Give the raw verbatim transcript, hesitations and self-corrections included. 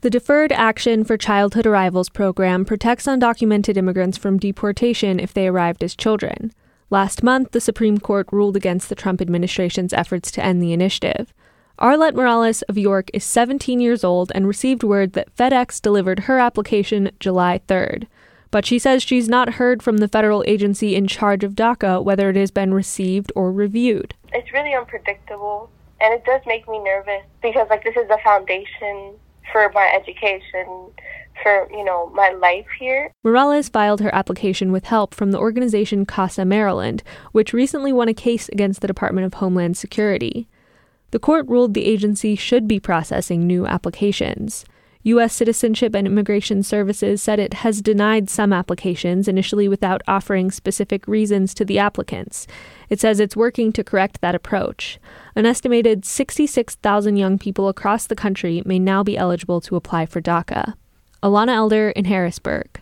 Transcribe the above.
The Deferred Action for Childhood Arrivals program protects undocumented immigrants from deportation if they arrived as children. Last month, the Supreme Court ruled against the Trump administration's efforts to end the initiative. Arlette Morales of York is seventeen years old and received word that FedEx delivered her application July third. But she says she's not heard from the federal agency in charge of DACA whether it has been received or reviewed. It's really unpredictable, and it does make me nervous because, like, this is the foundation for my education, for, you know, my life here. Morales filed her application with help from the organization CASA Maryland, which recently won a case against the Department of Homeland Security. The court ruled the agency should be processing new applications. U S Citizenship and Immigration Services said it has denied some applications, initially without offering specific reasons to the applicants. It says it's working to correct that approach. An estimated sixty-six thousand young people across the country may now be eligible to apply for DACA. Alana Elder in Harrisburg.